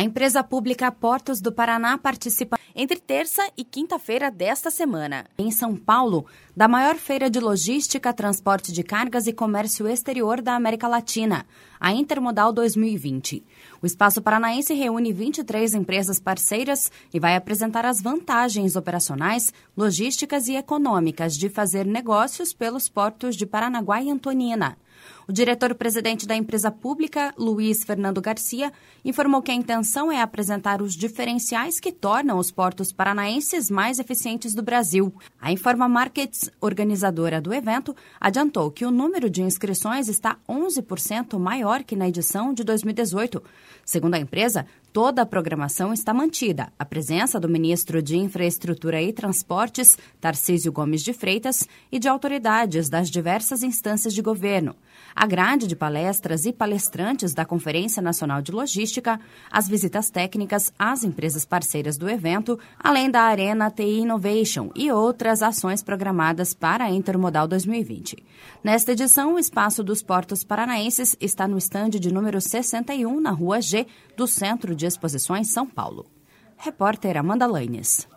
A empresa pública Portos do Paraná participa entre terça e quinta-feira desta semana, em São Paulo, da maior feira de logística, transporte de cargas e comércio exterior da América Latina, a Intermodal 2020. O Espaço Paranaense reúne 23 empresas parceiras e vai apresentar as vantagens operacionais, logísticas e econômicas de fazer negócios pelos portos de Paranaguá e Antonina. O diretor-presidente da empresa pública, Luiz Fernando Garcia, informou que a intenção é apresentar os diferenciais que tornam os portos paranaenses mais eficientes do Brasil. A Informa Markets, organizadora do evento, adiantou que o número de inscrições está 11% maior que na edição de 2018. Segundo a empresa, toda a programação está mantida. A presença do ministro de Infraestrutura e Transportes, Tarcísio Gomes de Freitas, e de autoridades das diversas instâncias de governo. A grade de palestras e palestrantes da Conferência Nacional de Logística, as visitas técnicas às empresas parceiras do evento, além da Arena TI Innovation e outras ações programadas para a Intermodal 2020. Nesta edição, o Espaço dos Portos Paranaenses está no estande de número 61, na Rua G, do Centro de Exposições São Paulo. Repórter Amanda Laines.